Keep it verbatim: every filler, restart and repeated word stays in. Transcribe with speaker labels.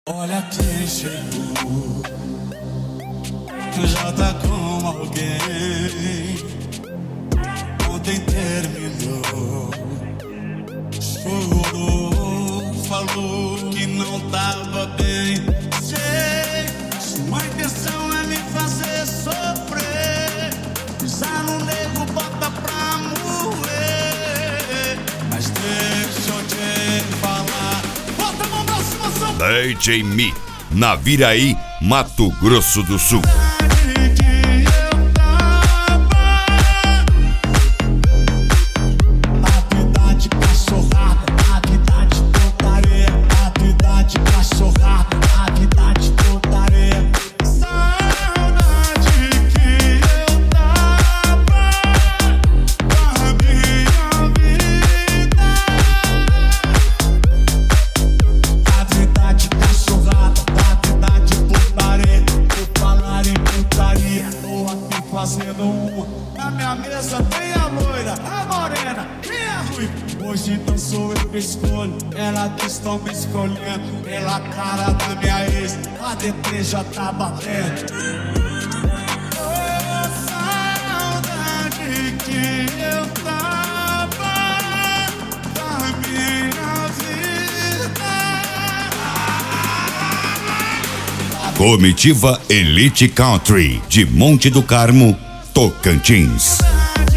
Speaker 1: Olha quem chegou, tu já tá com alguém. Ontem terminou, chorou, falou que não tava bem. Sei, sua intenção é me fazer sofrer, pisar no nego, bota pra morrer. Mas deixa eu te falar, bota a mão pra cima, São
Speaker 2: D J Mi, Naviraí, Mato Grosso do Sul.
Speaker 1: Fazendo uma, na minha mesa tem a loira, a morena e a ruiva. Hoje então sou eu que escolho, ela que estão me escolhendo. Pela cara da minha ex, a deprê já tá batendo. Oh, saudade que eu tava da minha vida.
Speaker 2: Comitiva Elite Country, de Monte do Carmo, Tocantins.